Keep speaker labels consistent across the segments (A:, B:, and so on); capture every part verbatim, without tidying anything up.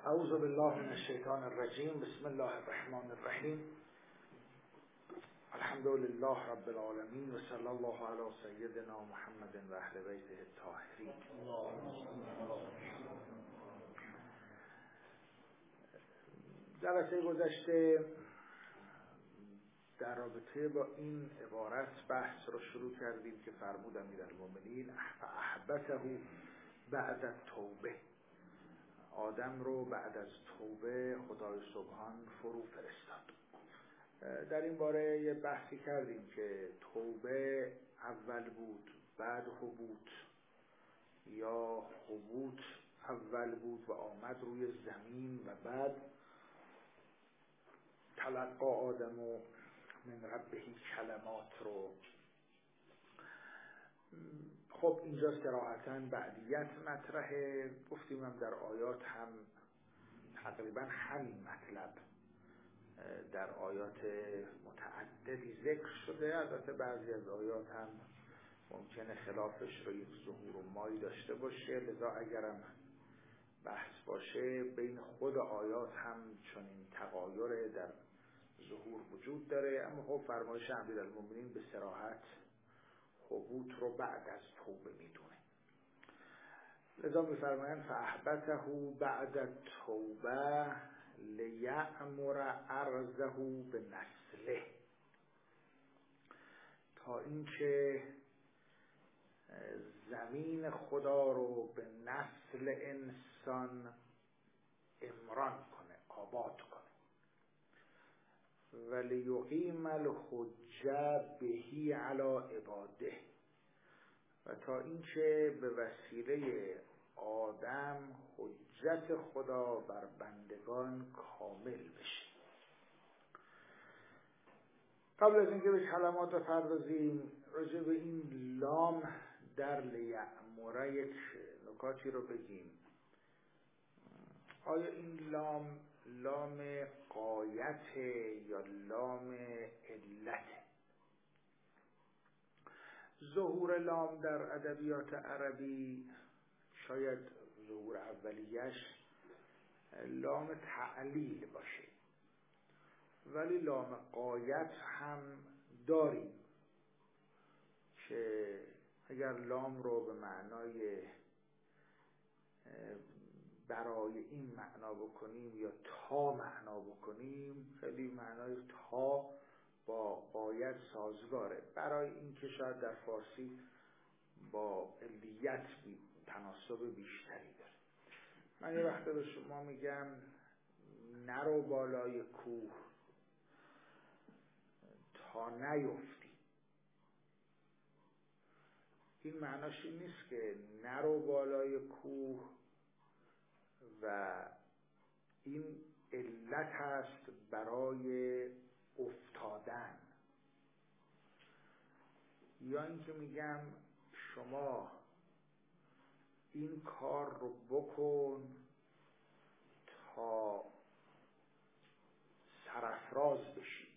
A: اعوذ بالله من الشیطان الرجیم. بسم الله الرحمن الرحیم. الحمد لله رب العالمین و صلی الله علی سیدنا محمد و اهل بیته الطاهرین. جلسه گذشته در رابطه با این عبارت بحث رو شروع کردیم که فرمود امیرالمومنین فاحبته بعد التوبه، آدم رو بعد از توبه خدای سبحان فرو فرستاد. در این باره یه بحثی کردیم که توبه اول بود بعد حبوط، یا حبوط اول بود و آمد روی زمین و بعد تلقا آدم و من ربهی کلمات رو. خب اینجا صراحتاً بعدیت مطرحه. گفتیم هم در آیات هم تقریبا همین مطلب در آیات متعددی ذکر شده. البته بعضی از آیات هم ممکنه خلافش رو یک ظهور و مایی داشته باشه، لذا اگرم بحث باشه بین خود آیات هم چنین تغایر در ظهور وجود داره. اما خب فرمایش امیرالمومنین به صراحت حبوط رو بعد از توبه میدونه، لذا میفرمایند فاحبته بعد التوبه لیعمر ارضه به نسله، تا اینکه زمین خدا رو به نسل انسان عمران کنه، آباد کنه. ولیقیم الحجه بهی علی عباده، و تا اینکه به وسیله آدم حجت خدا بر بندگان کامل بشه. قبل از اینکه به کلمات بپردازیم، راجع به این لام در لیعمره یک نکاتی رو بگیم. آیا این لام لام غایت یا لام علت؟ ظهور لام در ادبیات عربی شاید ظهور اولیش لام تعلیل باشه، ولی لام غایت هم داریم که اگر لام رو به معنای برای این معنا بکنیم یا تا معنا بکنیم، خیلی معنای تا با غایت سازگاره، برای این که شاید در فارسی با علیت بی تناسب بیشتری داره. من یه وقت به شما میگم نرو بالای کوه تا نیفتی. این معناش این نیست که نرو بالای کوه و این علت هست برای افتادن، یا اینکه میگم شما این کار رو بکن تا سرافراز بشی،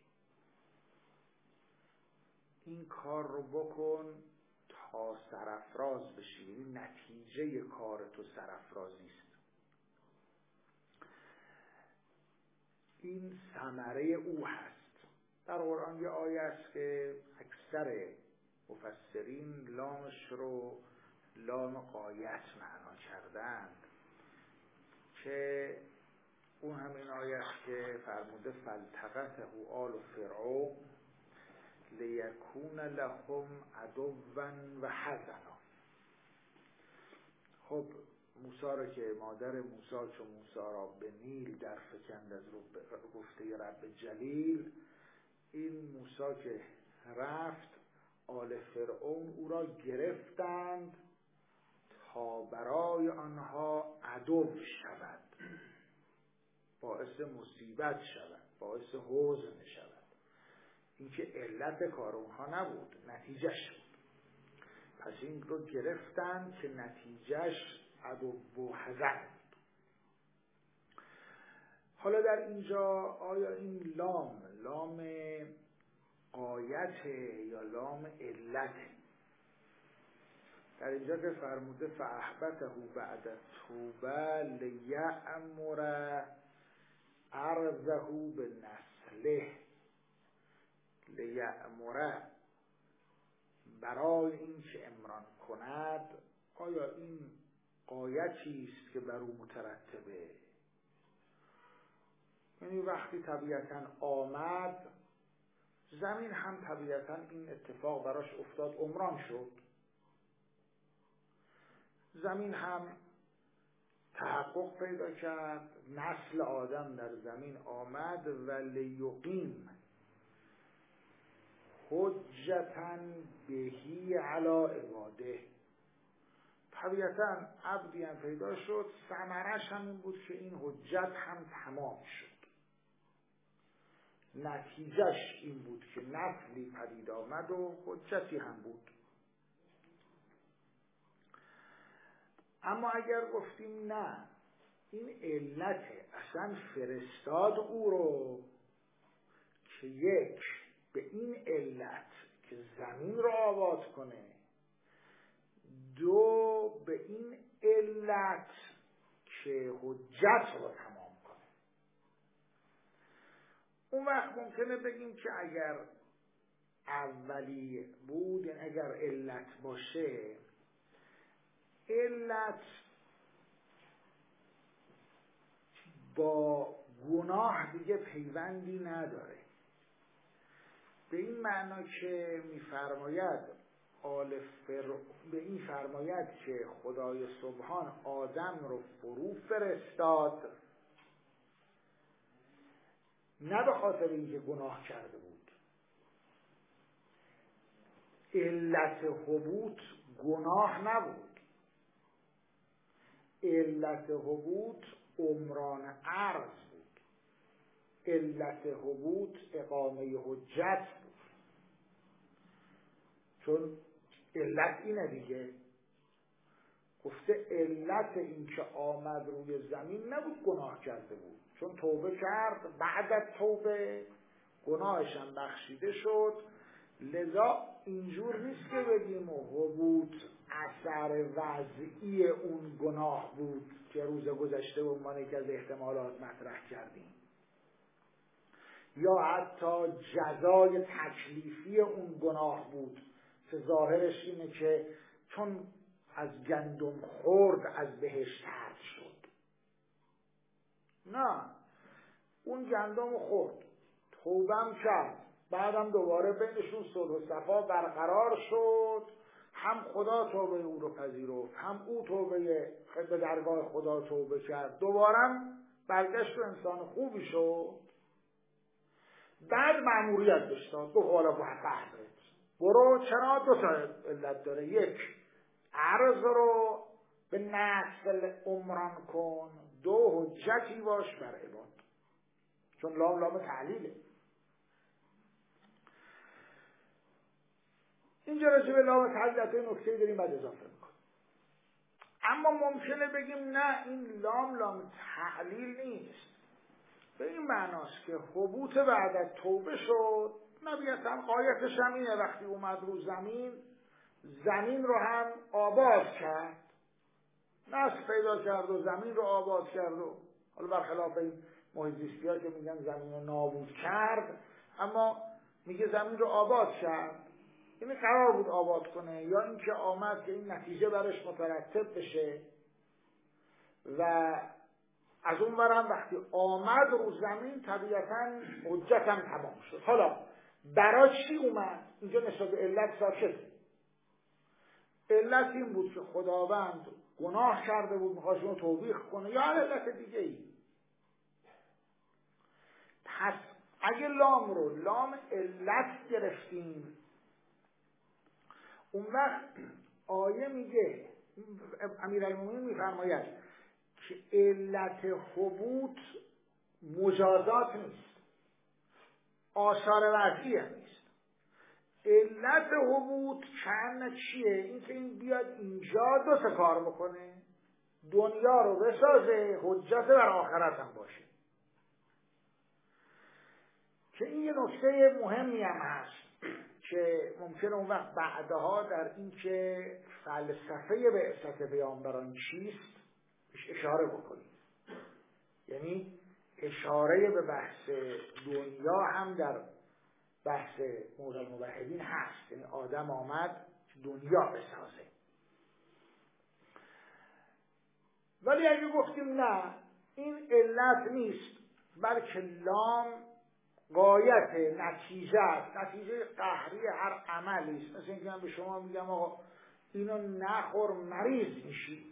A: این کار رو بکن تا سرافراز بشی، این نتیجه کار تو سرافرازی است. این ثمره او هست. در قرآن یه آیه است که اکثر مفسرین لامش رو لام غایت معنا کردند، که اون همین آیه است که فرموده فالتقطه آل فرعون لیکون لهم عدوا و حزنا. خب موسی را که مادر موسی چون موسی را به نیل در فکند از گفته رب جلیل، این موسی که رفت آل فرعون او را گرفتند تا برای آنها عدو شود، باعث مصیبت شود، باعث حزن شود. این که علت کار اونها نبود، نتیجهش بود. پس این رو گرفتند که نتیجهش عدو و حزن. حالا در اینجا آیا این لام لام غایت یا لام علت؟ در اینجا که فرموده فاحبته بعد توبه لیأمر عرضه به نسله، لیأمر برای این که امران کند، آیا این غایتی است که بر او مترتبه؟ یعنی وقتی طبیعتاً آمد، زمین هم طبیعتاً این اتفاق براش افتاد، عمران شد، زمین هم تحقق پیدا کرد، نسل آدم در زمین آمد و لیقیم حجتاً بهی علی عباده. طبیعتاً عبدی هم پیدا شد، ثمرش هم این بود که این حجت هم تمام شد. نتیجهش این بود که نسلی پدید آمد و حجتی هم بود. اما اگر گفتیم نه، این علته، اصلا فرستاد او رو که یک به این علت که زمین رو آباد کنه، دو به این علت که حجت رو تمام کنه. اون وقت ممکنه بگیم که اگر اولی بود، یعنی اگر علت باشه، علت با گناه دیگه پیوندی نداره، به این معنا که می‌فرماید آل فر... به این فرماید که خدای سبحان آدم رو فرو فرستاد نه به خاطر اینکه گناه کرده بود. علت حبوط گناه نبود، علت حبوط عمران عرض بود، علت حبوط اقامه حجت بود. چون علت اینه دیگه، گفته علت این که آمد روی زمین نبود گناه کرده بود، چون توبه کرد، بعد از توبه گناهش هم بخشیده شد. لذا اینجور نیست که بگیم حبوط اثر وضعی اون گناه بود که روز گذشته به عنوان یکی از احتمالات مطرح کردیم، یا حتی جزای تکلیفی اون گناه بود که ظاهرش اینه که چون از گندم خورد از بهشت طرد شد. نه، اون گندم خورد، توبم کرد، بعدم دوباره بینشون صلح و صفا برقرار شد، هم خدا توبه او رو پذیرفت، هم او توبه به درگاه خدا توبه کرد، دوباره برگشت و انسان خوبی شد. بعد مأموریت بهش داد، گفت حالا بحث برو، چرا؟ دو تا علت داره، یک عرض رو به نسل عمران کن، دو حجتی باش بر عباد، چون لام لام تعلیله. اینجا راجع به لام تعلیل نکته داریم بعد اضافه میکنیم. اما ممکنه بگیم نه، این لام لام تعلیل نیست، به این معناست که حبوط بعد از توبه شد، طبیعتاً غایتش هم اینه وقتی اومد رو زمین، زمین رو هم آباد کرد، نسل پیدا کرد و زمین رو آباد کرد، و حالا برخلاف این محیط زیستی ها که میگن زمین رو نابود کرد، اما میگه زمین رو آباد کرد. این قرار بود آباد کنه، یا اینکه آمد که این نتیجه برش مترتب بشه، و از اون برم وقتی آمد رو زمین طبیعتاً حجتم تمام شد. حالا برای چی اومد؟ اینجا نسبت به علت ساکته. علت این بود که خداوند گناه کرده بود، میخواست اونو توبیخ کنه، یا علت دیگه ای. پس اگه لام رو لام علت گرفتیم، اون وقت آیه میگه، امیرالمومنین میفرماید که علت حبوط مجازات نیست، آثار وضعی هم نیست. علت حبوط چند چیه؟ این که این بیاد اینجا دو تا کار بکنه، دنیا رو بسازه، حجت بر آخرت هم باشه. که این یه نکته مهمی هم هست که ممکنه اون وقت بعدها در این که فلسفه بعثت پیامبران چیست بهش اشاره بکنیم. یعنی اشاره به بحث دنیا هم در بحث موضوع الموحدین هست. یعنی آدم آمد دنیا بسازه. ولی اگه گفتیم نه این علت نیست بلکه لام غایت نتیجه است، نتیجه قهری هر عملی است. مثل اینکه من به شما میگم آقا اینو نخور مریض میشی،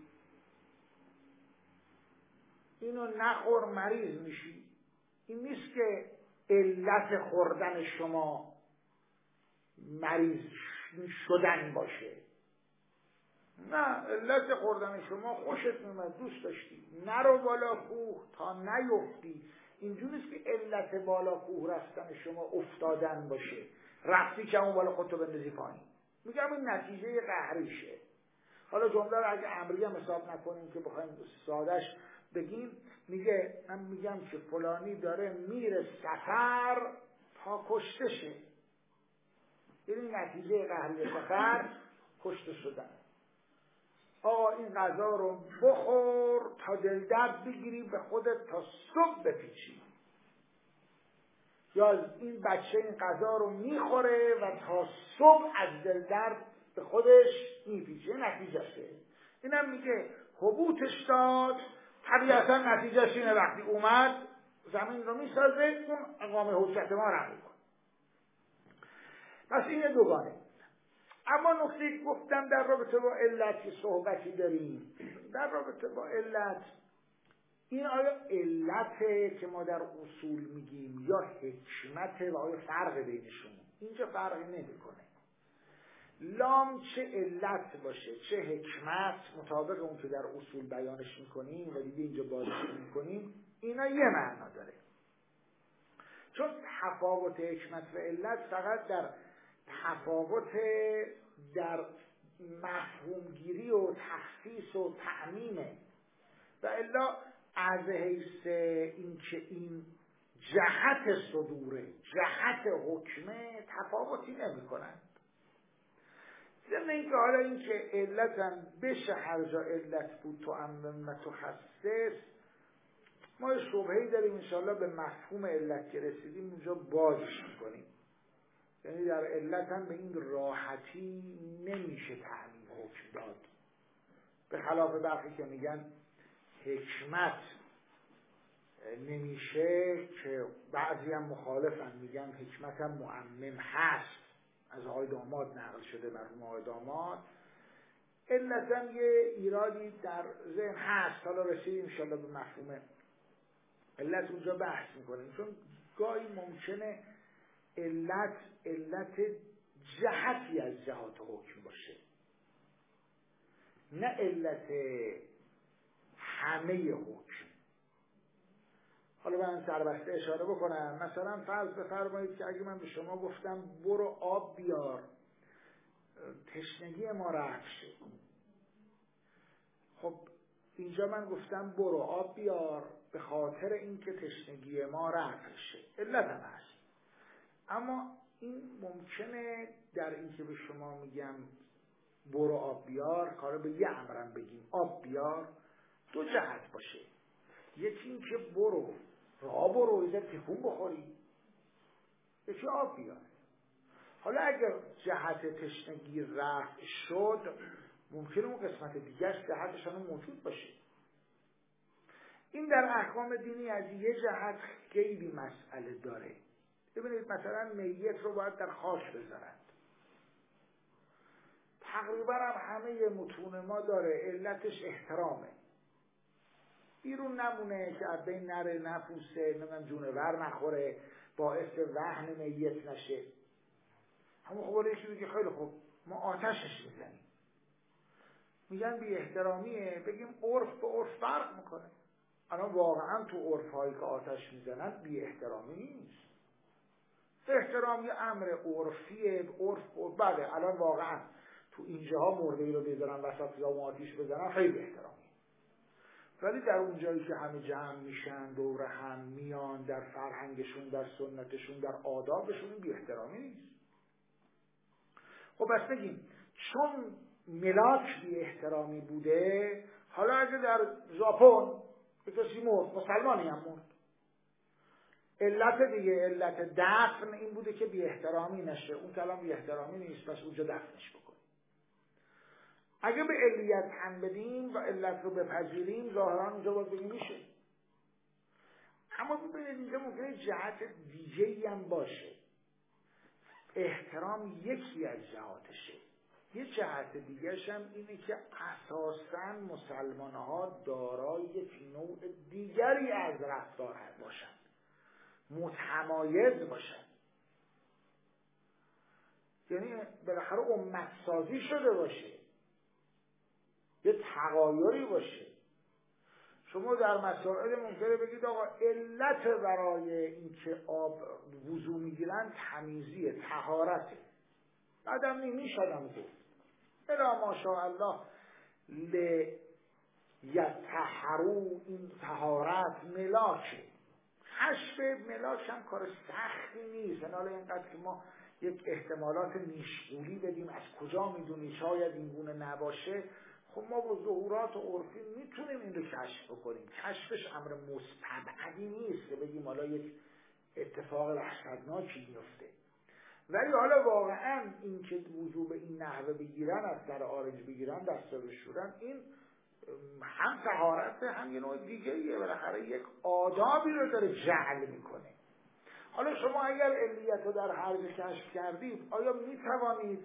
A: اینو نخور مریض میشی. این نیست که علت خوردن شما مریض شدن باشه. نه، علت خوردن شما خوشت میومد، دوست داشتی، نرو بالا کوه تا نیفتی. اینجوری نیست که علت بالا کوه رفتن شما افتادن باشه، رفتی که اون بالا خودتو بندازی پایین. میگم این نتیجه قهریشه. حالا جمله رو اگه امری هم حساب نکنیم که بخوایم سادهش بگیم، میگه من میگم که فلانی داره میره سفر تا کشته شه. یعنی نتیجه قهری سفر کشته شدن. آقا این غذا رو بخور تا دل درد بگیری به خودت تا صبح بپیچی، یا این بچه این غذا رو میخوره و تا صبح از دل درد به خودش میپیچه. نتیجه شه. اینم میگه حبوطش داد، طبیعتا نتیجهش اینه وقتی اومد زمین رو میسازه، اون اقامه حجت ما رو میکنه. پس این دوگانه. اما نکته گفتم در رابطه با علت که صحبتی داریم، در رابطه با علت، این آیا علته که ما در اصول میگیم یا حکمته و آیا فرق بینشون؟ اینجا فرقی نمیکنه. لام چه علت باشه چه حکمت، مطابق اون که در اصول بیانش میکنیم و دیگه اینجا بازش میکنیم، اینا یه معنا داره. چون تفاوت حکمت و علت فقط در تفاوت در مفهومگیری و تخصیص و تعمیمه و الا از حیث این که این جهت صدوره، جهت حکمه، تفاوتی نمی کنن. ضمن اینکه حالا این که علت هم بشه هر جا علت بود تو عمم و تو خصیص، ما شبهه‌ای داریم انشاءالله به مفهوم علت که رسیدیم اونجا بازش میکنیم. یعنی در علت هم به این راحتی نمیشه تعمیم حکم داد، به خلاف برخی که میگن حکمت نمیشه، که بعضی هم مخالفن میگن حکمت هم معمم هست، از آقای داماد نقل شده مرحوم آقای داماد. علت هم یه ایرادی در ذهن هست، حالا رسیدیم انشاءالله به مفهوم علت اونجا بحث میکنیم. چون گاهی ممکنه علت علت جهتی از جهات حکم باشه، نه علت همه حکم. حالا من سربسته اشاره بکنم. مثلا فرض بفرمایید که اگه من به شما گفتم برو آب بیار تشنگی ما رفع شه، خب اینجا من گفتم برو آب بیار به خاطر اینکه تشنگی ما رفع شه، علت هم هست. اما این ممکنه در اینکه به شما میگم برو آب بیار، کار به یه امرم بگیم آب بیار، دو جهت باشه. یکی این که برو را برو ایزا تکون بخوری، یکی آب بیار. حالا اگر جهت تشنگی رفع شد، ممکنه اون قسمت دیگرش جهتش هم موجود باشه. این در احکام دینی از یه جهت خیلی مسئله داره. ببینید مثلا میت رو باید در خاک بذارند، تقریبا هم همه متون ما داره علتش احترامه، بیرون نمونه که از بین نره، نفوسه، نمیم جونور نخوره، باعث وهن میت نشه. همون خب یکی بگه خیلی خوب ما آتشش میزنیم، میگن بی احترامیه، بگیم عرف به عرف فرق میکنه. الان واقعا تو عرف هایی که آتش میزنن بی احترامی نیست، احترام یه امر عرفیه. عرف بله الان واقعا تو اینجاها مرده‌ای رو بذارن وسط خیابون آتش بزنن خیلی احترامی، ولی در اون جایی که همه جمع میشن دور هم میان، در فرهنگشون، در سنتشون، در آدابشون، بی احترامی نیست. خب بس بگیم چون ملاک بی احترامی بوده، حالا اگه در ژاپن به کسی مرد، مسلمانی هم مرد، علت دیگه، علت دفن این بوده که بی احترامی نشه، اون کلام بی احترامی نیست، پس اونجا دفنش بکن. اگه به علیت تن بدیم و علت رو بپذیریم، ظاهرا اونجا باید بگیم میشه. اما ببینید اینجا ممکنه جهت دیگه‌ای هم باشه. احترام یکی از جهاتشه. یه جهت دیگرش هم اینه که اساساً مسلمان‌ها دارای یک نوع دیگری از رفتار باشن، متمایز باشن. یعنی بالاخره امت سازی شده باشه، یه تغایری باشه. شما در مسائل ممکنه بگید آقا علت برای اینکه آب وضو میگیرن تمیزیه، طهارته. بعدم نمیشدم گفت الا ماشاءالله لیطهروا، این طهارت ملاکه. کشف ملاک هم کار سختی نیست. حالا اینقدر که ما یک احتمالات نیشگولی بدیم از کجا میدونی شاید این گونه نباشه، خب ما با ظهورات و عرفی میتونیم این رو کشف بکنیم. کشفش امر مستبعدی نیست که بگیم حالا یک اتفاق وحشتناکی میفته. ولی حالا واقعا این که وضو به این نحوه بگیرن، از سر آرنج بگیرن، دستا بشورن، این هم طهارت هم یه نوع دیگه ایه. بالاخره یک آدابی رو داره جعل میکنه. حالا شما اگر علیت رو در هر جا کشف کردید، آیا میتوانید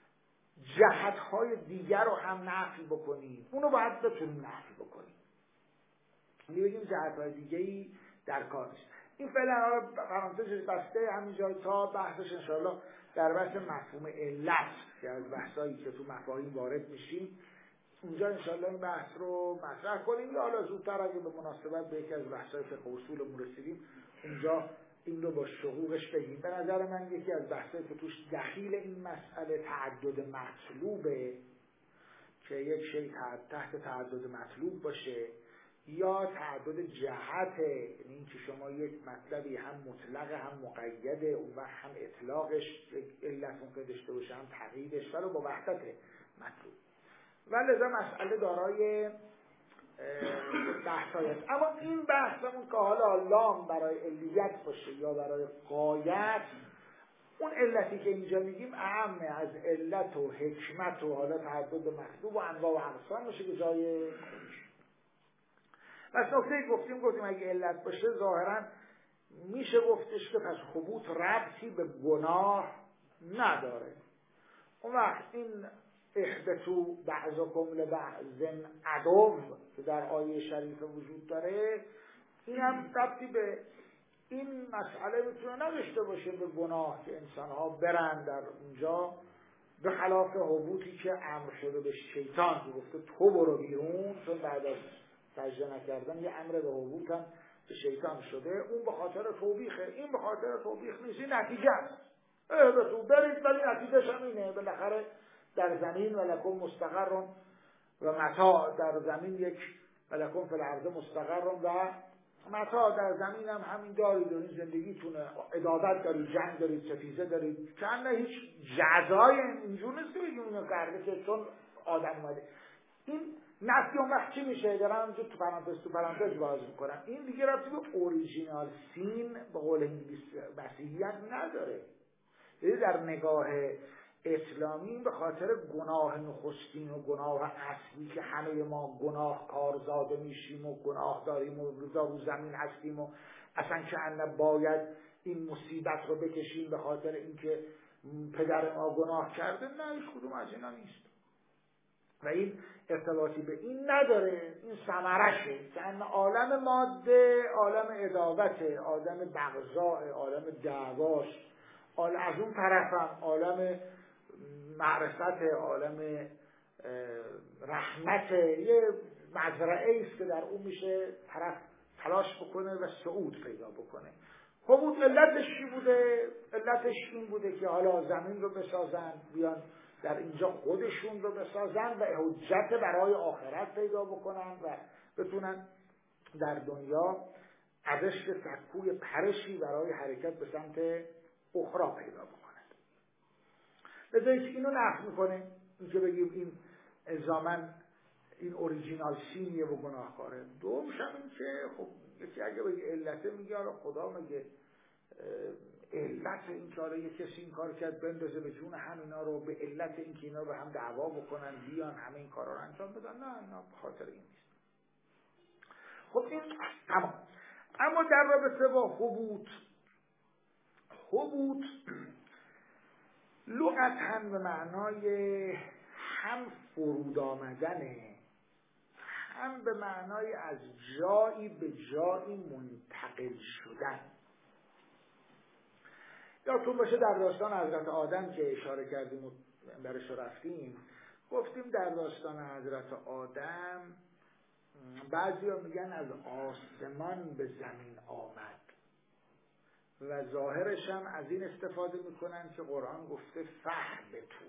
A: جهتهای دیگر رو هم نفی بکنید؟ اونو باید بتونید نفی بکنید. یعنی بگیم جهتهای دیگه‌ای در کار نیست. این فعلا حالا پرانتزش بسته همینجا تا بحثش انشاءالله در بحث مفهوم علت که از بحثایی که تو مفاهیم وارد میشیم اونجا انشاءالله این بحث رو مطرح کنیم، یا حالا زودتر اگه به مناسبت به یکی از بحثای فقه اصولمون رسیدیم اونجا این رو با شهورش بگیم. به نظر من یکی از بحثایی که توش دخیل این مسئله تعدد مطلوبه، که یک شی تحت تعدد مطلوب باشه یا تعدد جهته، یعنی اینکه شما یک مطلبی هم مطلق هم مقیده، اون وقت هم اطلاقش علت ممکن داشته باشه هم تقییدش، ولی با وحدت مطلوب. ولی لذا مسئله دارای بحثایی است. اما این بحثمون که حالا لام برای علیت باشه یا برای غایت، اون علتی که اینجا میگیم اعمه از علت و حکمت و حالا تعدد مطلوب و انواع و اقسام باشه که جای خودش. پس نکته گفتیم گفتیم اگه علت باشه ظاهرا میشه گفتش که پس ثبوت ربطی به گناه نداره. اون وقت این احدثوا بعضکم لبعض عدو که در آیه شریف وجود داره، این هم ربطی به این مسئله میتونه نداشته باشه به گناه که انسانها برن در اونجا، به خلاف حبوطی که امر شده به شیطان که گفته تو برو بیرون، چون بعد از سجده نکردن یه امر به حبوط هم به شیطان شده، اون به خاطر توبیخه، این به خاطر توبیخ نیست، این نتیجه است. اهبطوا برید، ولی نتیجهش هم اینه بالاخره در زمین ولکم مستقر و متاع، در زمین یک ولکم فی الارض مستقر و متاع، در زمین هم همین دارید و این زندگیتونه، عبادت دارید، جنگ دارید، ستیزه دارید، که نه هیچ جزای اینجور نیست که بگیم اینو کرده که چون آدم اومده. این نفی اون وقت چی میشه؟ دارم اینجا تو پرانتز تو پرانتز باز میکنم. این دیگه ربطی به اوریجینال سین به قول انگلیس مسیحیت نداره. یعنی در نگاه اسلامی به خاطر گناه نخستین و گناه اصلی که همه ما گناه کارزاده میشیم و گناه داریم و رو زمین هستیم و اصلا که انه باید این مصیبت رو بکشیم به خاطر اینکه پدر ما گناه کرده، نه هیچ کدوم از اینا نیست و این ارتباطی به این نداره. این ثمرشه که ان عالم ماده عالم عداوته، عالم بغضاء، عالم دعواش، عالم از اون طرفم عالم معرفت، عالم رحمت، یه مزرعه است که در اون میشه طرف تلاش بکنه و صعود پیدا بکنه. خب علتش چی بوده؟ علتش این بوده که حالا زمین رو بسازن، بیان در اینجا خودشون رو بسازن و حجت برای آخرت پیدا بکنن و بتونن در دنیا ازش سکوی پرشی برای حرکت به سمت اخرى پیدا بکنن. بذارید اینو نقد میکنه، اینکه بگیم این الزاماً این اوریجینال سینیه و گناهکاره. دومش هم این که خب یکی اگه بگه علته، میگه آره خدا مگه علت این کاره یه کسی این کار کرد بندازه به جون همینا رو به علت این که اینا رو هم دعوا بکنن بیان همه این کارا رو انجام بدن؟ نه، اینا به خاطر این نیست. خب این اما اما در رابطه با حبوط، حبوط لغتاً به معنای هم فرود آمدنه، هم به معنای از جایی به جایی منتقل شدن. یادتون باشه در داستان حضرت آدم که اشاره کردیم و برش رفتیم، گفتیم در داستان حضرت آدم بعضیا میگن از آسمان به زمین آمد و ظاهرش هم از این استفاده میکنن که قرآن گفته فهبطوا،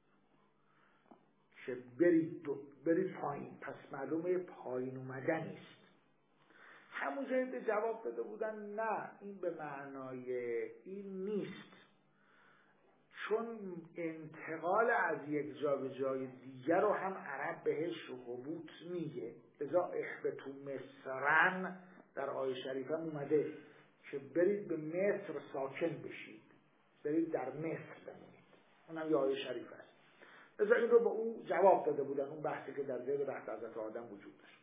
A: که برید برید پایین، پس معلومه پایین اومدن است. همون جایی جواب داده بودن نه، این به معنای این نیست، چون انتقال از یک جا به جای دیگر رو هم عرب بهش حبوط میگه. لذا اهبطوا مصرن در آیه شریفه اومده که برید به مصر ساکن بشید، برید در مصر بمونید، اونم یه آیه شریفه است. لذا این رو به او جواب داده بودن، اون بحثی که در ذیل بحث حضرت آدم وجود داشت.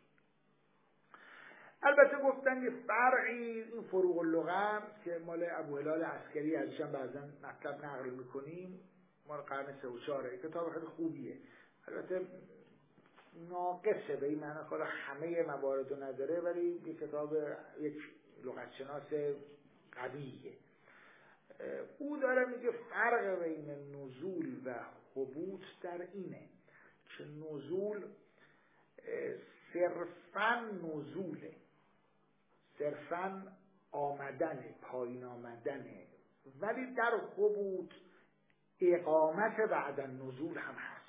A: البته گفتن یه فرعی این فروغ اللغه که مال ابو هلال عسکری ازشم بعضا مطلب نقل میکنیم، مال قرن سه و چهاره، کتاب خیلی خوبیه، البته ناقصه به این معنی که همه موارد رو نداره، ولی یک کتاب یک لغتشناس قویه. او داره میگه فرق بین نزول و حبوط در اینه که نزول صرفاً نزوله، صرفاً آمدنه، پایین آمدنه، ولی در حبوط اقامت بعد نزول هم هست.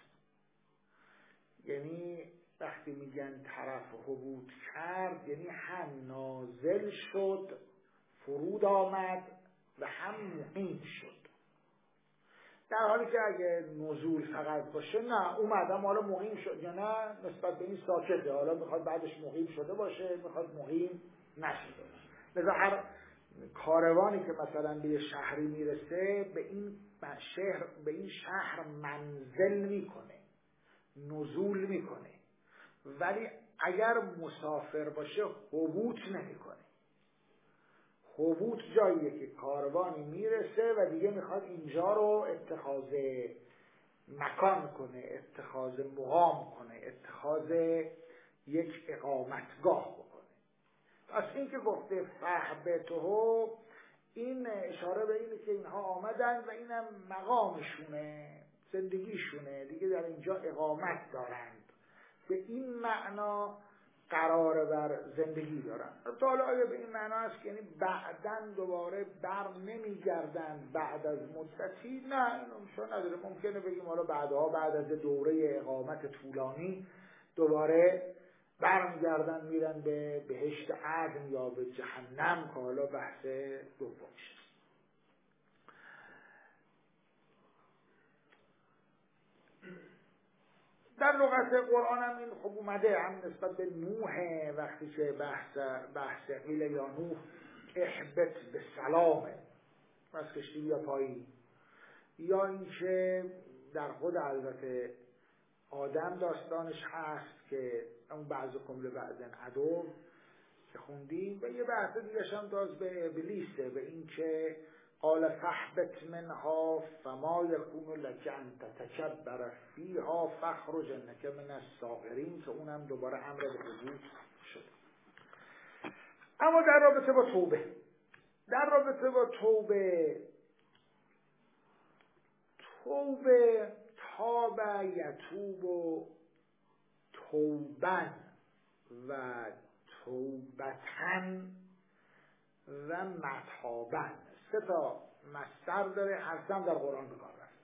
A: یعنی وقتی میگن طرف حبوط کرد، یعنی هم نازل شد فرود آمد و هم مقیم شد. در حالی که اگه نزول فقط باشه، نه اومدم حالا مقیم شد یا نه نسبت به این ساکته، حالا میخواد بعدش مقیم شده باشه، میخواد مقیم نشده باشه. لذا هر کاروانی که مثلا به شهری میرسه به این شهر به این شهر منزل میکنه، نزول میکنه، ولی اگر مسافر باشه حبوط نمیکنه. حبوط جاییه که کاروانی میرسه و دیگه میخواد اینجا رو اتخاذ مکان کنه، اتخاذ مقام کنه، اتخاذ یک اقامتگاه بکنه. پس این که گفته فهبطوا، این اشاره به اینه که اینها آمدن و اینم مقامشونه، زندگیشونه، دیگه در اینجا اقامت دارند، به این معنا قرار بر زندگی دارن. تا حالا آیا به این معنا است که یعنی بعداً دوباره بر نمیگردن بعد از مدتی؟ نه، اینو میشه نداره. ممکنه بگیم حالا بعدها بعد از دوره اقامت طولانی دوباره برمیگردن میرن به بهشت عدن یا به جهنم، که حالا بحث دومش. در لغت قرآن هم این خب اومده، هم نسبت به نوح وقتی که بحث بحث قیل یا نوح احبط به سلامه از کشتی یا پایی، یا اینکه در خود حضرت آدم داستانش هست که اون بعض کمل بعضن عدو که خوندیم، و یه بحث دیگه هم داز به ابلیسه، به این که قال فاهبط منها فما یکون لک ان تتکبر فیها فاخرج انک من الصاغرین، که اونم دوباره امر به حبوط شد. اما در رابطه با توبه، در رابطه با توبه توبه تاب یتوب و توبن و توبتن و متابن، سه تا مصدر داره، هر سه هم در قرآن به کار رفته.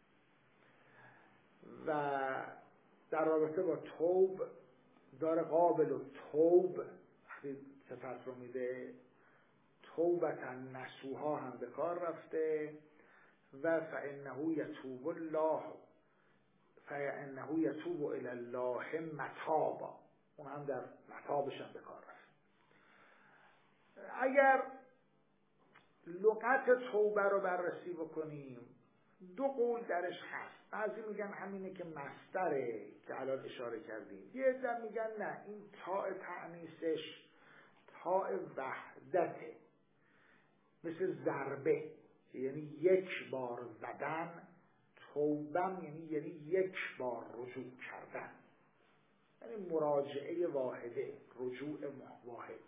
A: و در رابطه با توب داره قابل و توب، وقتی صفت رو میده توبتن نسوها هم به کار رفته، و فانه یتوب الله فانه یتوب الی الله متابا، اون هم در متابش هم به کار رفت. اگر لغت توبه رو بررسی بکنیم دو قول درش هست. بعضی میگن همینه که مصدره که الان اشاره کردیم، یه عده میگن نه این تاء تأنیثش تاء وحدته، مثل ضربه یعنی یک بار زدن، توبم یعنی یعنی یک بار رجوع کردن، یعنی مراجعه واحده، رجوع واحد.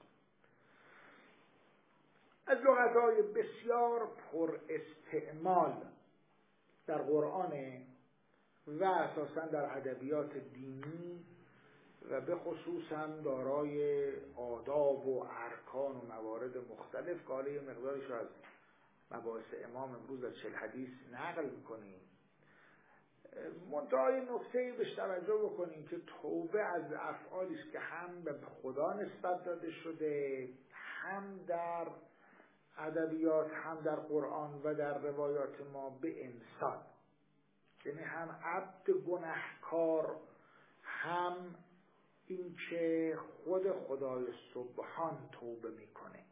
A: از لغت‌های بسیار پر استعمال در قرآن و اساساً در ادبیات دینی و به خصوص هم دارای آداب و ارکان و موارد مختلف که حالا یه مقدارش رو از مباحث امام امروز از چهل حدیث نقل میکنیم. منتهای نکته‌ای بهش توجه بکنیم که توبه از افعالی است که هم به خدا نسبت داده شده، هم در ادبیات، هم در قرآن و در روایات ما به انسان، یعنی هم عبد گناهکار، هم این که خود خدای سبحان توبه میکنه.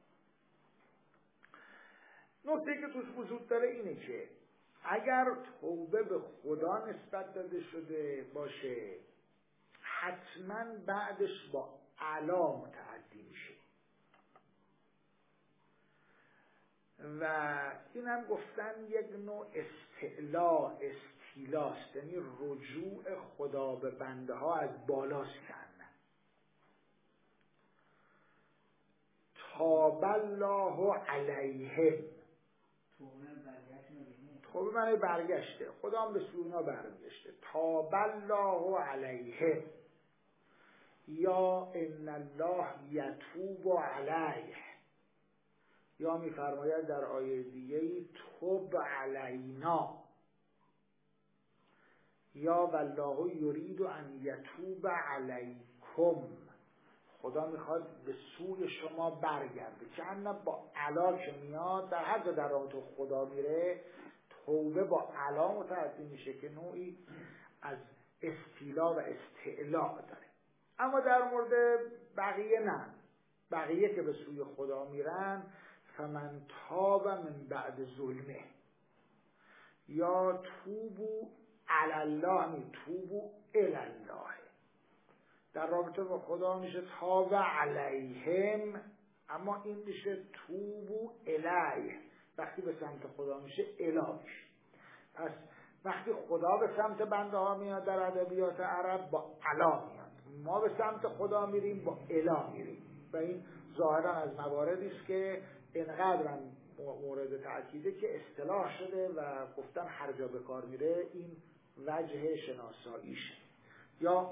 A: نکته که توش وجود داره اینه که اگر توبه به خدا نسبت داده شده باشه حتما بعدش با علا متعدی میشه و این هم گفتن یک نوع استعلا استیلاست، یعنی رجوع خدا به بنده ها از بالاستن. تاب الله علیهم، توبه معنی برگشته، خدا هم به سوی اونا برگشته. تاب الله علیهم یا ان الله یتوب علیه، یا میفرماید در آیه دیگه توب علینا، یا والله یرید ان یتوب علیکم، خدا میخواد به سوی شما برگرده. که هم با علا که میاد در هر جا در رابطه خدا میره توبه با علا متعدی میشه که نوعی از استیلا و استعلا داره. اما در مورد بقیه نه، بقیه که به سوی خدا میرن فمن تاب من بعد ظلمه یا توبو علی الله، می توبو الی الله، در رابطه با خدا میشه تاب علیهم، اما این میشه توبو الیه، وقتی به سمت خدا میشه الی میشه. پس وقتی خدا به سمت بنده ها میاد در ادبیات عرب با علا میاد، ما به سمت خدا میریم با الی میریم و این ظاهرا از مواردی است که اینقدر مورد تأکیده که اصطلاح شده و گفتن هر جا به کار میره این وجه شناساییشه. یا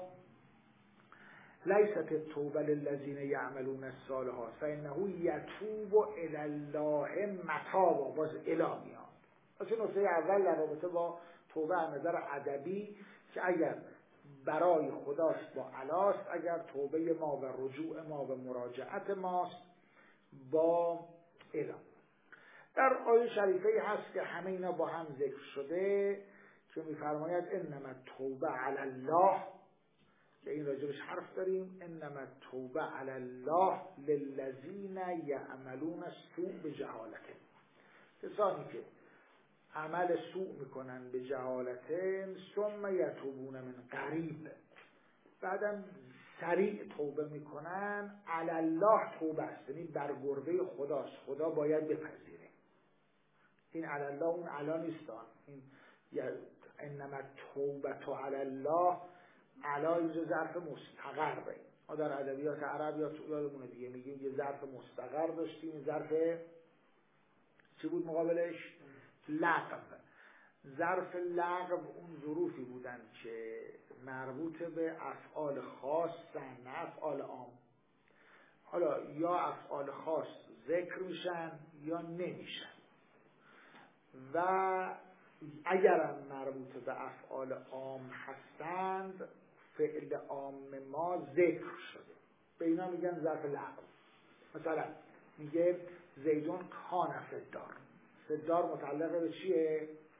A: لیست التوبه للذین یعملون الصالحات فانه یتوب الی الله متابا، باز الی میاد. پس نکته اول در رابطه با توبه از نظر ادبی که اگر برای خداست با علاست، اگر توبه ما و رجوع ما و مراجعت ماست با الی. در آیه شریفه هست که همه اینا با هم ذکر شده که میفرماید انما التوبه علی الله، که این راجبش حرف داریم، انما التوبه علی الله للذین یعملون السوء بجهالت، کسانی که عمل سوء میکنن به جهالت ثم یتوبون من قریب، بعدم سریع توبه میکنن، علی الله توبه است، یعنی بر گرده خداست، خدا باید بپذیره. این علی الله اون علا نیستان، این انما توبه علی الله علا یه ظرف مستقره. ما در ادبیات عرب یادمونه دیگه میگیم یه ظرف مستقر داشتیم، ظرف چی بود مقابلش؟ لغو. ظرف لغو اون ظروفی بودن که مربوط به افعال خاصن نه افعال عام. حالا یا افعال خاص ذکر میشن یا نمیشن و اگرم مربوط به افعال عام هستند فعل عام ما ذکر شده، به اینا میگن ظرف لغو. مثلا میگه زیدون کان فدار، فدار متعلق به چیه؟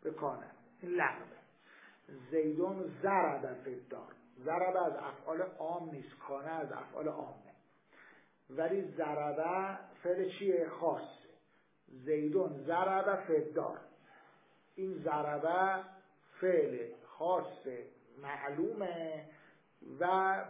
A: به کانه، این لغوه. زیدون ضرب فی الدار، ضرب از افعال عام نیست، کانه از افعال عامه، ولی ضرب فعل چیه؟ خاصه. زیدون ضرب فی الدار، این ضرب فعل خاص معلومه و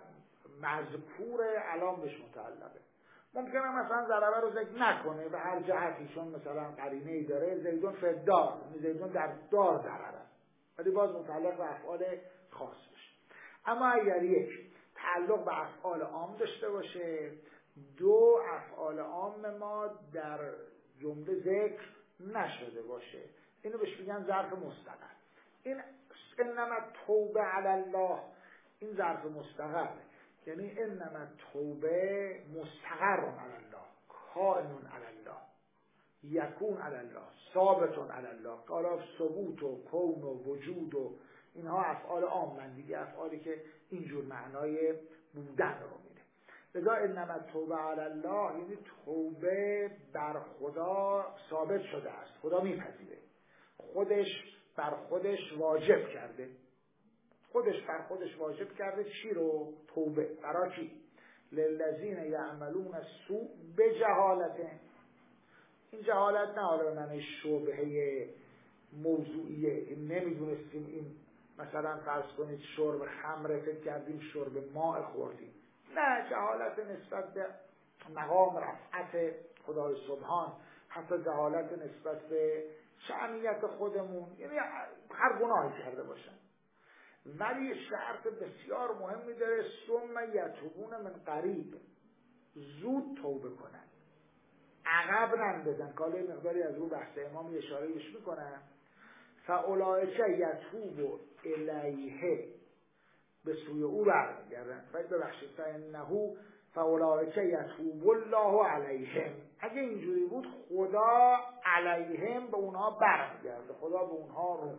A: مذکور علام بهش متعلقه. ممکنه مثلا ضربه رو ذکر نکنه به هر جهتی، چون مثلا قرینه ای داره، زیدون فی الدار، زیدون در دار ضربه، ولی باز متعلق به افعال خاص بشه. اما اگر یک تعلق به افعال عام داشته باشه، دو افعال عام ما در جمله ذکر نشده باشه، اینو بهش میگن ظرف مستقر. این انما توبه علی الله، این ظرف مستقر، یعنی انما توبه مستقر علی الله، کائن علی الله، یکون علی الله، ثابت علی الله. حالا ثبوت و کون و وجود و اینها افعال عام من دیگه، افعالی که اینجور معنای بودن رو میده. لذا انما توبه علی الله یعنی توبه بر خدا ثابت شده است، خدا میپذیره، خودش بر خودش واجب کرده، خودش بر خودش واجب کرده چی رو؟ توبه. برای چی؟ للذین یعملون السوء بجهالت. این جهالت نه حالا به معنی شبهه موضوعیه که نمیدونستیم این مثلا فرض کنید شرب خمر فکر کردیم شرب ماء خوردیم، نه، جهالت نسبت به مقام رفعت خدای سبحان، حتی جهالت نسبت به شأنیت خودمون، یعنی هر گناهی کرده باشن. ولی شرط بسیار مهمی داره، ثم یتوبون من قریب، زود توبه کنن، عقب نندازن. کاله مقداری از رو بحث امام اشاره بهش میکنن. فاولئک یتوب الیه، به سوی او برمیگردن. فاید ببخشید فانه فاولئک یتوب الله علیهم، اگه اینجوری بود خدا علیهم به اونها برمیگرده، خدا به اونها رو.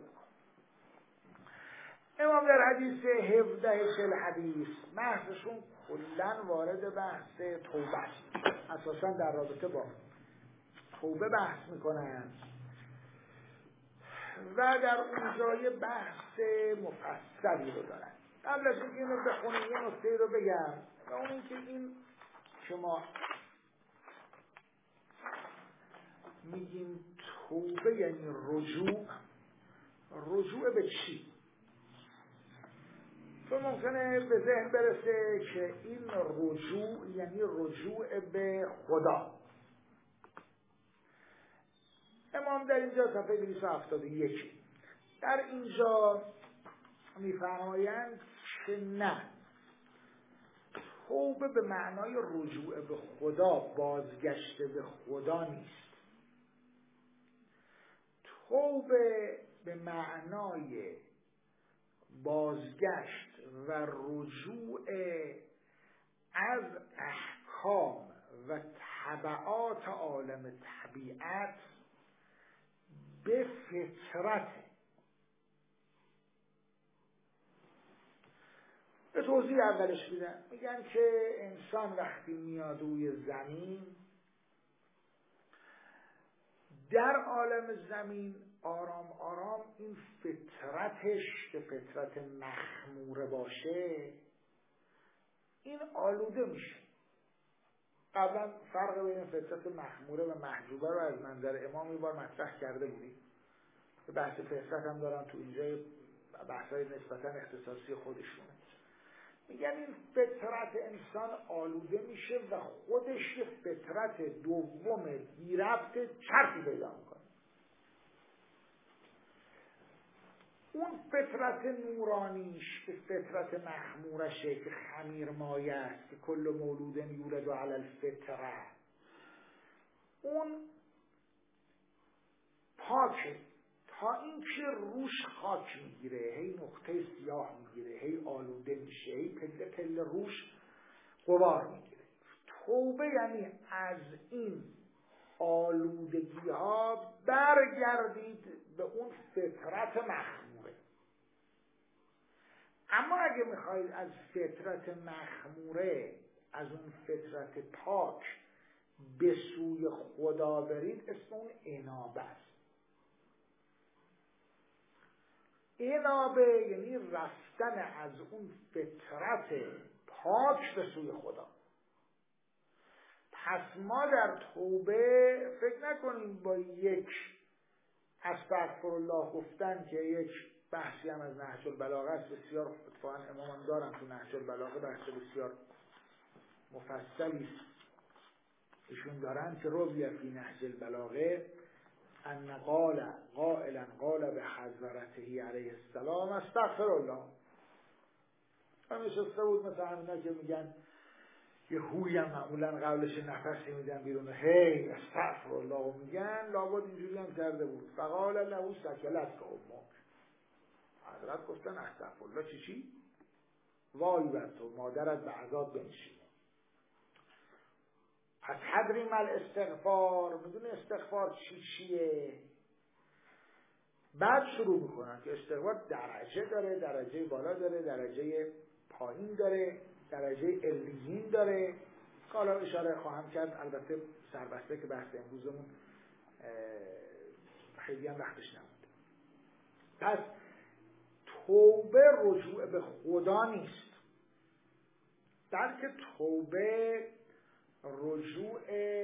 A: امام در حدیث هفده شل حدیث بحثشون کلن وارد بحث توبه است، اساسا در رابطه با توبه بحث میکنن و در اونجا یه بحث مفصلی رو دارن. قبل از اینکه اینو بخونیم یه نکته رو بگم، و اون اینکه این شما میگیم توبه یعنی رجوع، رجوع به چی؟ چون ممکنه به ذهن برسه که این رجوع یعنی رجوع به خدا. امام در اینجا صفحه دویست و هفتاد و یک در اینجا میفرمایند که نه، توبه به معنای رجوع به خدا، بازگشت به خدا نیست. توبه به معنای بازگشت و رجوع از احکام و تبعات عالم طبیعت به فطرت. به توضیح اولش میدن، میگن که انسان وقتی میاد روی زمین، در عالم زمین آرام آرام این فطرتش که فطرت مخموره باشه این آلوده میشه. قبلا فرق بین فطرت مخموره و محجوبه رو از منظر امام یه بار مطرح کرده بودیم، بحث فطرت هم دارن تو اینجا، بحثای نسبتا اختصاصی خودشونه. میگن این فطرت انسان آلوده میشه و خودش یه فطرت دوم بی ربط چرتی پیدا میکنه. اون فطرت نورانیش که فطرت مخمورشه که خمیر مایه است که کل مولود یولد علی الفطره، اون پاکه تا این که روش خاک میگیره، هی نقطه سیاه میگیره، هی آلوده میشه، هی پله پله روش غبار میگیره. توبه یعنی از این آلودگی ها برگردید به اون فطرت مخموره. اما اگه میخواید از فطرت مخموره، از اون فطرت پاک به سوی خدا برید، اسم اون انابه است. انابه یعنی رفتن از اون فطرت پاک به سوی خدا. پس ما در توبه فکر نکنیم با یک استغفرالله گفتن که یک بحثی هم از نهج البلاغه است، بسیار اتفاقا امام هم دارن تو نهج البلاغه بحث بسیار مفصلی ایشون دارن که روی فی نهج البلاغه ان قال قائلا قال به حضرته علیه السلام استغفر الله. همیشه بود مثلا همینا که میگن یه هوی هم معمولا قبلش نفسی میدن بیرون هی استغفر الله میگن، لابد اینجوری هم کرده بود. فقال له سکلت که امک، حضرت گفتن استغفر الله چی چی؟ وای بر تو مادرت به عذاب بنشینه. پس حدریم الاستغفار، میدونه استغفار چی چیه؟ بعد شروع میکنن که استغفار درجه داره، درجه بالا داره، درجه پایین داره، درجه علیین داره. حالا اشاره خواهم کرد، البته سربسته که بحث امروزمون خیلی هم وقتش نمونده. پس توبه رجوع به خدا نیست، بلکه توبه رجوع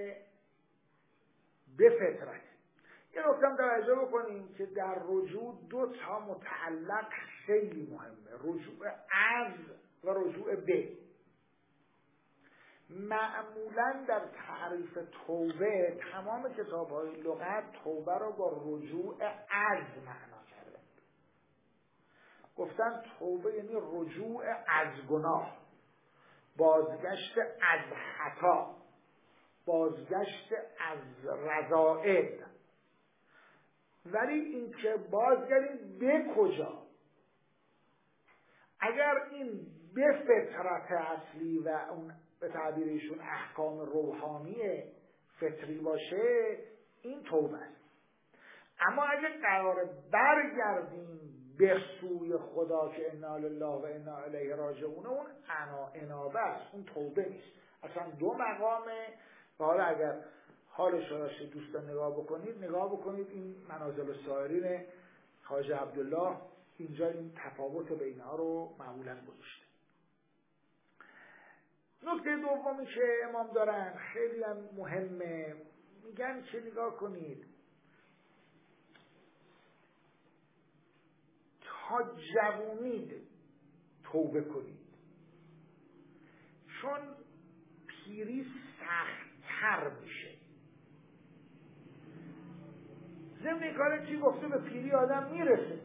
A: به فطرت. یه نکته توجه بکنیم که در رجوع دو تا متعلق خیلی مهمه، رجوع از و رجوع به. معمولا در تعریف توبه تمام کتاب‌های لغت توبه رو با رجوع از معنا کرده. گفتن توبه یعنی رجوع از گناه، بازگشت از خطا، بازگشت از رذائل. ولی این که بازگردیم به کجا؟ اگر این به فطرت اصلی و اون به تعبیرشون احکام روحانی فطری باشه، این توبه است. اما اگر قرار برگردیم به سوی خدا که انا لله و انا الیه راجعون، اون انا انابه است، اون توبه نیست. اصلا دو مقامه. و حالا اگر حالش را دوستان نگاه بکنید، نگاه بکنید این منازل السائرین خواجه عبدالله اینجا این تفاوت بین ها رو معمولا گذاشته. نکته دومی که امام دارن خیلی هم مهمه، میگن که نگاه کنید تا جوونید توبه کنید، چون پیری سخت‌تر میشه. ضمن کار چی گفته به پیری آدم میرسه.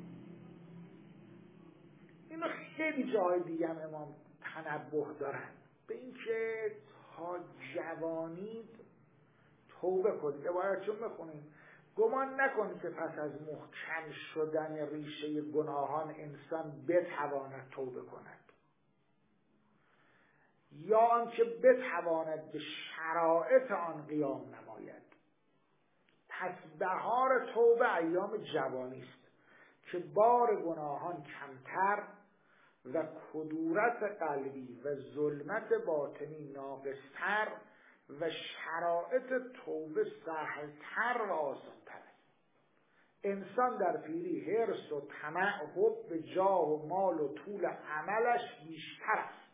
A: اینو خیلی جای دیگه هم امام تنبه دارن به این که تا جوانید توبه کنید. عبارت چون بخونیم گمان نکنید که پس از محکم شدن ریشه گناهان انسان بتواند توبه کند، یا آنکه بتواند به شرایط آن قیام نماید. پس بهار توبه ایام جوانی است که بار گناهان کمتر و کدورت قلبی و ظلمت باطنی ناقصتر و شرایط توبه سهلتر و آسانتر است. انسان در پیری حرص و طمع، حب جاه و مال و طول عملش بیشتر است.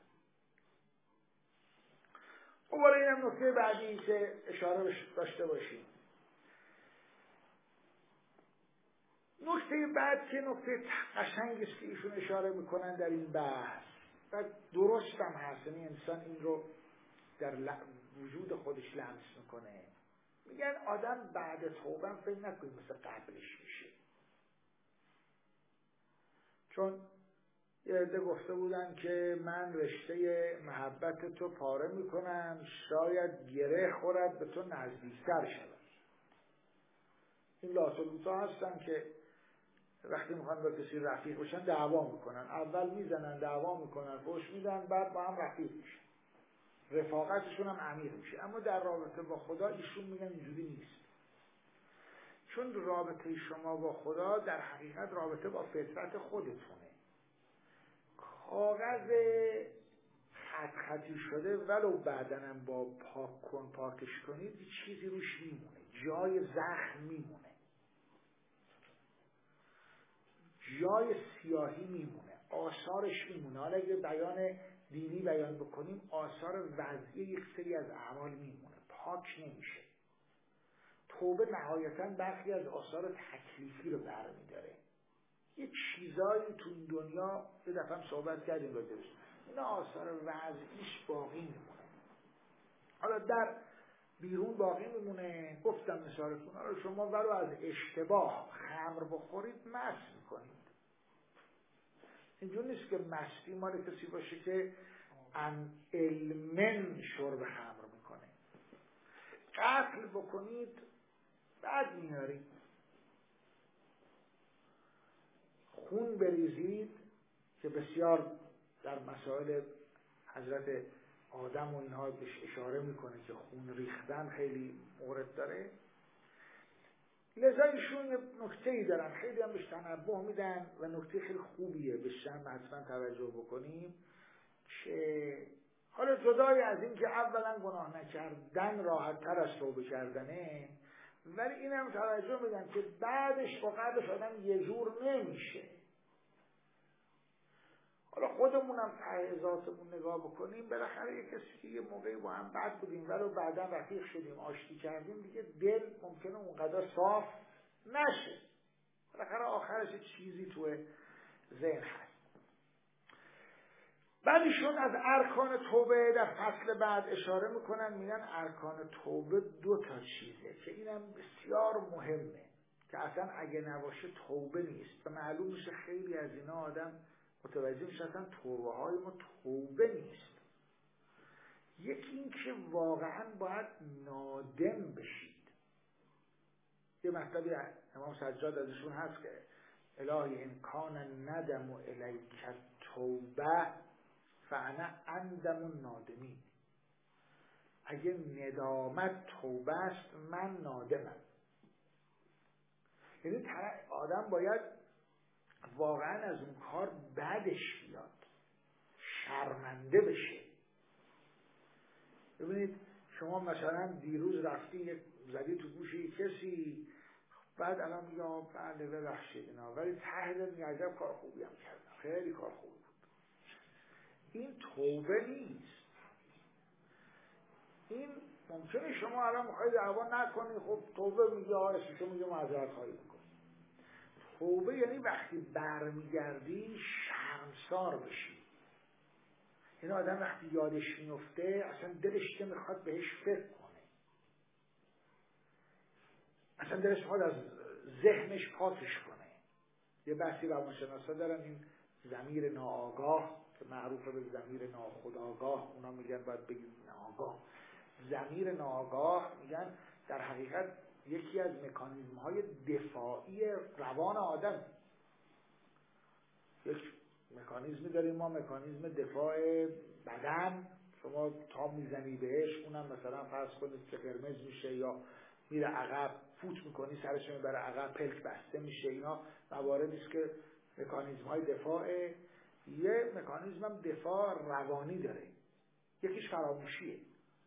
A: خب برای اینم نکته بعدی که اشاره داشته باشیم. نکته بعد که نکته قشنگی است که ایشون اشاره میکنن در این بحث و درست هم هست، یعنی انسان این رو در وجود خودش لمس میکنه. میگن آدم بعد توبه فکر نکنید مثل قبلش میشه، چون یه عده گفته بودن که من رشته محبت تو پاره میکنم، شاید گره خورد به تو نزدیکتر شود. این لاسلوتا هستن که وقتی میخوان با کسی رفیق بشن دعوا میکنن، اول میزنن دعوا میکنن فحش میدن، بعد با هم رفیق میشن، رفاقتشون هم عمیق میشه. اما در رابطه با خدا ایشون میگن اینجوری نیست، چون رابطه شما با خدا در حقیقت رابطه با فطرت خودتونه. کاغذ خط خطی شده ولو بعدنم با پاک کن پاکش کنید چیزی روش میمونه، جای زخم میمونه. جای سیاهی میمونه، آثارش میمونه. حالا اگه بیان دینی بیان بکنیم، آثار وضعی یک سری از اعمال میمونه، پاک نمیشه. توبه نهایتاً برخی از آثار تکلیفی رو برمی‌داره. یه چیزایی تو این دنیا یه دفعه هم صحبت کردیم راجعش، این آثار وضعیش باقی میمونه. حالا در بیرون باقی میمونه. گفتم مثالتون، حالا شما ولو از اشتباه خمر بخورید مست میکنید. اینجور نیست که مستی مال کسی باشه که ان علمن شرب خمر میکنه. قتل بکنید بعد میارید، خون بریزید که بسیار در مسائل حضرت آدم و اینها بهش اشاره میکنه که خون ریختن خیلی مورد داره. لذا ایشون یه نکته‌ای دارن، خیلی هم بهش تنبه میدن و نکته خیلی خوبیه، بهش هم حتما توجه بکنیم که حالا جدای از این که اولا گناه نکردن راحت تر از توبه کردنه، ولی این هم توجه میدن که بعدش با قبلش آدم یه جور نمیشه. حالا خودمونم ته ذاتمون نگاه بکنیم، بالاخره یه کسی که یه موقعی با هم بد بودیم ولو بعدا رفیق شدیم، آشتی کردیم، دیگه دل ممکنه اونقدر صاف نشه، بالاخره آخرش چیزی توی ذهن هست. بعدشون از ارکان توبه در فصل بعد اشاره میکنن، میگن ارکان توبه دو تا چیزه که اینم بسیار مهمه که اصلا اگه نباشه توبه نیست و معلوم میشه خیلی از اینا آدم متوجه میشه اصلا توبه های ما توبه نیست. یکی این که واقعا باید نادم بشید. یه مطلبی امام سجاد ازشون هست که الهی ان کان ندم الیک توبه فانا اندم النادمین. اگه ندامت توبه است من نادمم. یعنی آدم باید واقعا از اون کار بدش بیاد، شرمنده بشه. ببینید شما مثلا دیروز رفتی زدی تو گوش کسی، بعد الان میگه بله ببخشید اینا، ولی ته دل میگه عجب کار خوبی هم کردم، خیلی کار خوبی بود. این توبه نیست. این ممکنه شما الان میخواید دعوا نکنید، خب توبه میگه آرش شما میگه معذرت خواهی میکنی. توبه یعنی وقتی برمیگردی شرمسار بشی. این آدم وقتی یادش میفته اصلا دلش نمیخواد بهش فکر کنه، اصلا دلش میخواد از ذهنش پاکش کنه. یه بحثی روانشناسا دارن، این ضمیر ناآگاه که معروفه به ضمیر ناخودآگاه، اونا میگن باید بگید ناآگاه. ضمیر ناآگاه میگن در حقیقت یکی از مکانیزم های دفاعی روان آدم. یک مکانیزمی داریم ما، مکانیزم دفاع بدن، شما تا میزنی بهش اونم مثلا فرض کنید که قرمز میشه یا میره عقب، فوت میکنی سرش میبره عقب، پلک بسته میشه. اینا مواردی است که مکانیزم های دفاع. یه مکانیزم هم دفاع روانی داره، یکیش فراموشیه.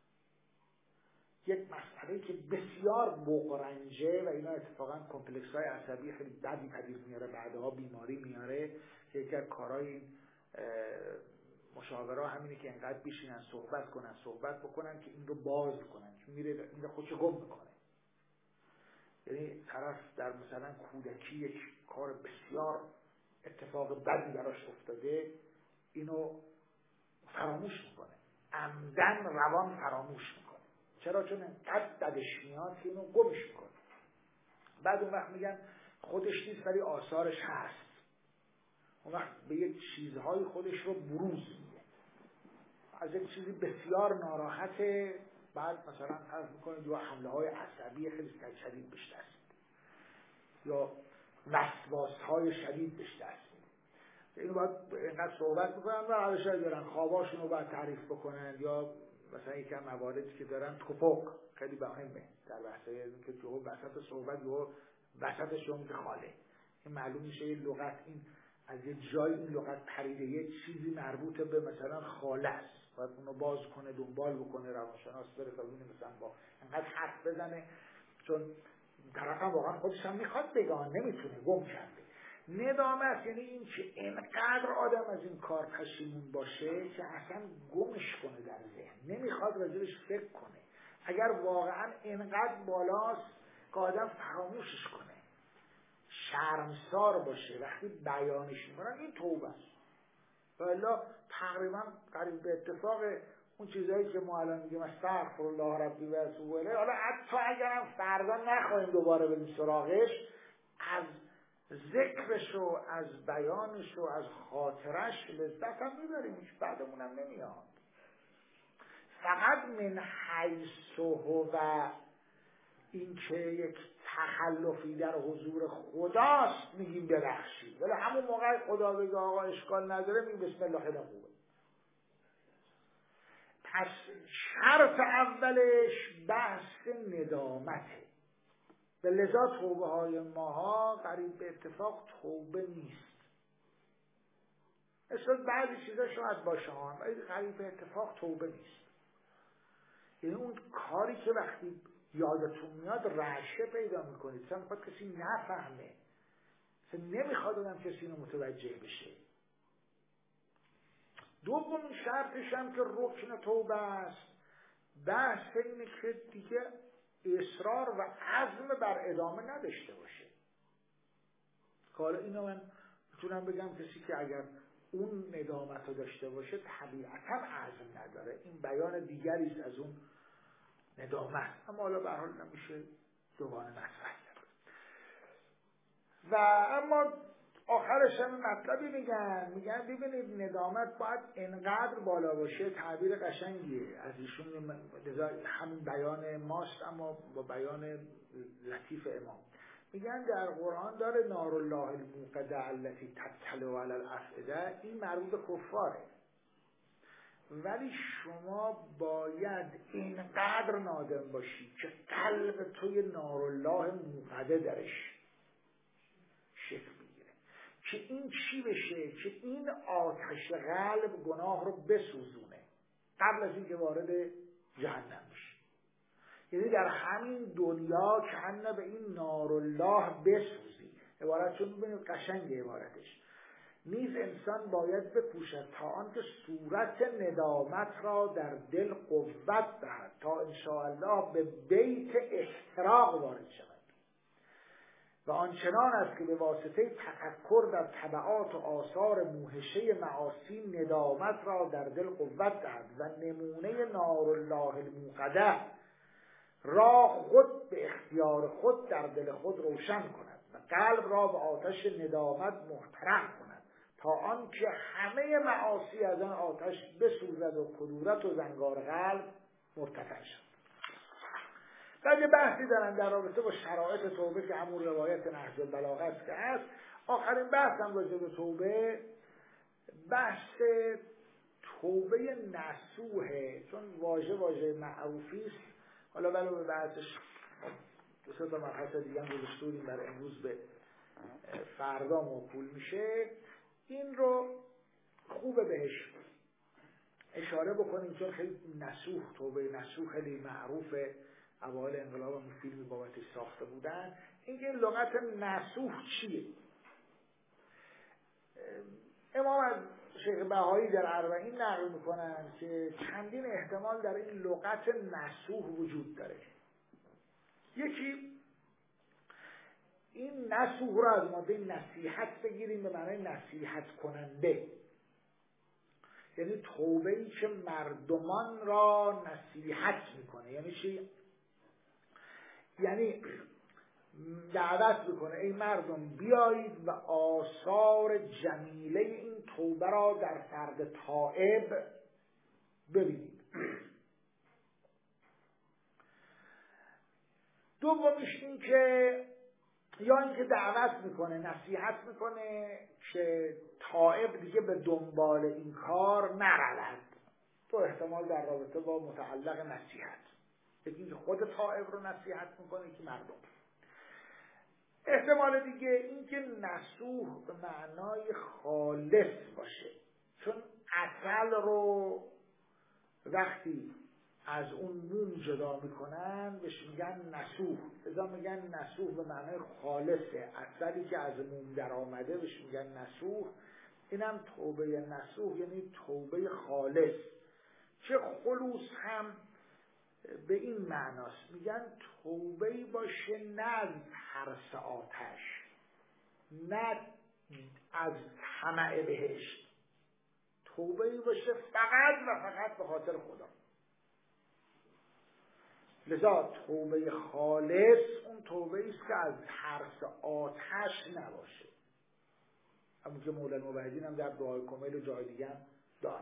A: یک مسئله که بسیار بغرنجه و اینا اتفاقا کمپلکس های عصبی خیلی بدی پدید میاره، بعدها بیماری میاره، که یکی از کارهای این مشاوره همینه که انقدر بشینن صحبت کنن صحبت بکنن که این رو باز کنن، که میره میره خودشو گم میکنه. یعنی طرف در مثلا کودکی یک کار بسیار اتفاق بدی براش افتاده، اینو فراموش میکنه، عمدن روان فراموش میکنه. چرا؟ چون انقدر بدش میاد که اینو گمش میکنه. بعد اون وقت میگن خودش نیست ولی آثارش هست. اون وقت به یک چیزهای خودش رو بروز میده، از یک چیزی بسیار ناراحته، بعد مثلا فرض میکنه یا حمله های عصبی خیلی شدید بهش دست میده یا وسواس های شدید بهش دست میده. اینو باید اینقدر صحبت میکنن و حالا شاید دارن خواباشون رو باید تعریف بکنن، یا مثلا یکی از مواردی که دارن توپک خیلی مهمه در بحثای این که جو وسط صحبت یا وسط شما که خاله، این معلوم میشه یه لغت این از یه جای این لغت پریده، یه چیزی مربوط به مثلا خاله است، باید اونو باز کنه، دنبال بکنه، روانشناس بره تا ببینه مثلا با انقدر حرف بزنه، چون طرف هم واقعا خودش هم میخواد بگه، نمیتونه، گم کرده. ندامت یعنی این که اینقدر آدم از این کار پشیمون باشه که اصلا گمش کنه در ذهن، نمیخواد راجبش فکر کنه. اگر واقعا اینقدر بالاست که آدم فراموشش کنه، شرمسار باشه وقتی بیانش میکنن، این توبه است. والا تقریبا قریب به اتفاق اون چیزهایی که ما الان میگیم استغفر الله ربی و اتوب الیه، حالا حتی اگرم فردا نخواهیم دوباره بریم سراغش، از ذکرش و از بیانش و از خاطرش لذت هم میبریم، هیچ بعدمون هم نمیاد. فقط من حیث و این که یک تخلفی در حضور خداست میگیم ببخشید، ولی همون موقع خدا بگه آقا اشکال نداره میگیم بسم الله خیلی خوبه. پس شرط اولش بحث ندامته و لذا توبه های ماها قریب به اتفاق توبه نیست. مثل بعضی چیزا شاید باشه ها، ولی قریب به اتفاق توبه نیست. یعنی اون کاری که وقتی یادتون میاد رعشه پیدا میکنید، مثلا میخواد کسی نفهمه، مثلا نمیخواد اونم کسی اینو متوجه بشه. دومین شرطش هم که رکن توبه است، بحث اینه که دیگه اصرار و عزم بر ادامه نداشته باشه. حالا اینو من میتونم بگم کسی که اگر اون ندامت رو داشته باشه طبیعتا عزم نداره، این بیان دیگری است از اون ندامت، اما حالا به هر حال نمیشه دوباره مطرح کرد. و اما آخرش هم مطلبی میگن میگن ببینید ندامت باید انقدر بالا باشه، تعبیر قشنگیه از ایشون، همین بیان ماست اما با بیان لطیف امام. میگن در قرآن داره نار الله الموقده التي تطلع علی الافئده، این مربوط به کفاره، ولی شما باید اینقدر نادم باشی که قلب توی نار الله موقده درش شکل بگیره، که این چی بشه؟ که این آتش قلب گناه رو بسوزونه قبل از اینکه وارد جهنم بشه. یعنی در همین دنیا که انه به این نار الله بسوزی. عبارت چون ببینید قشنگه عبارتش. نیز انسان باید بکوشد تا آنکه صورت ندامت را در دل قوت دهد تا انشاءالله به بیت احتراق وارد شود و آنچنان است که به واسطه تفکر در تبعات و آثار موحشه معاصی ندامت را در دل قوت دهد و نمونه نار الله الموقده را خود به اختیار خود در دل خود روشن کند و قلب را به آتش ندامت محترق کند تا آنکه همه معاصی از آن آتش بسوزد و کدورت و زنگار قلب مرتفع شد. بعد یه بحثی دارن در رابطه با شرایط توبه که همون روایت نهج البلاغه است که هست. آخرین بحث هم راجع به توبه بحث توبه نصوحه، چون واژه واژه معروفی است. حالا ولی به بحثش دو سه تا مبحث دیگه هم گذاشتیم برای امروز به فردا موکول میشه. این رو خوبه بهش اشاره بکنیم چون خیلی نصوح، توبه نصوح خیلی معروفه، اوایل انقلاب هم فیلمی بابتش ساخته بودن. اینکه این لغت نصوح چیه؟ امام از شیخ بهایی در اربعین نقل میکنن که چندین احتمال در این لغت نصوح وجود داره. یکی این نصوح رو از ماده نصیحت بگیریم به معنای نصیحت کننده، یعنی توبه‌ای که مردمان را نصیحت میکنه. یعنی چی؟ یعنی دعوت میکنه ای مردم بیایید و آثار جمیله این توبه را در فرد تائب ببینید. دومیش این که یا اینکه دعوت میکنه، نصیحت میکنه که تائب دیگه به دنبال این کار نرود. تو احتمال در رابطه با متعلق نصیحت، یکی اینکه خود تائب رو نصیحت میکنه که مردم. احتمال دیگه اینکه نصوح به معنای خالص باشه، چون عسل رو وقتی از اون موم جدا میکنن بهش میگن نسوح. ازا میگن نسوح به معنای خالصه، اثری که از موم در آمده بهش میگن نسوح. اینم توبه نسوح یعنی توبه خالص. چه خلوص هم به این معناست، میگن توبه‌ای باشه نه از حرص آتش، نه از طمع بهشت، توبه‌ای باشه فقط و فقط به خاطر خدا. لذا توبه خالص اون توبه است که از حرص آتش نباشه، همون که مولانا مبیدین هم در دعای کمیل و جای دیگه هم داره.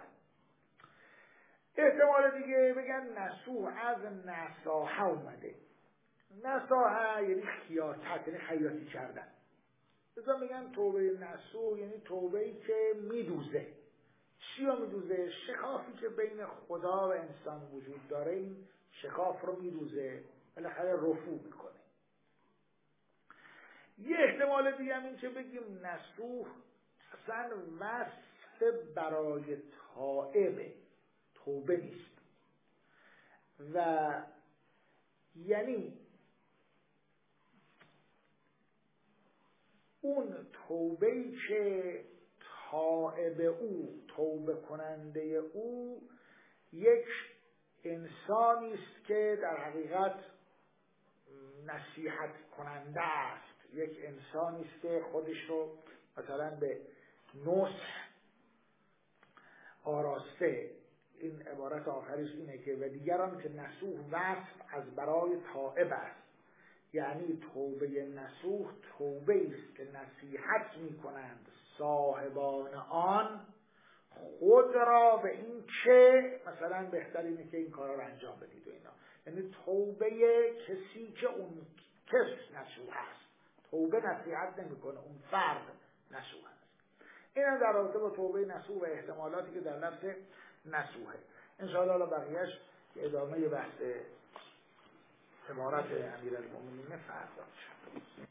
A: احتمال دیگه بگن نسوح از نساحه اومده. نساحه یعنی خیاطت، یعنی خیاطی کردن. لذا میگن توبه نسوح یعنی توبه‌ای که میدوزه. چی رو میدوزه؟ شکافی که بین خدا و انسان وجود داره، این شکاف رو میدوزه، بالاخره رفو میکنه. یه احتمال دیگه هم این که بگیم نسوح اصلا وصف برای تائبه، توبه نیست. و یعنی اون توبه‌ای که تائب او، توبه کننده او یک انسانی است که در حقیقت نصیحت کننده است، یک انسانی است که خودش رو مثلا به نصح آراسته. این عبارت آخرش اینه که و دیگران که نسوح وصف از برای تائب است، یعنی توبه نسوح توبه است که نصیحت می کنند صاحبان آن خود را به این که مثلا بهتر اینه که این کارا رو انجام بدید و اینا. یعنی توبه کسی که اون کس نسوح است، توبه نصیحت نمی کنه، اون فرد نسوح است. این هم در رابطه با توبه نسوح و احتمالاتی که در نفس نسوحه. انشاءالله حالا بقیهش ادامه بحث عبارت امیرالمومنین فردا شد.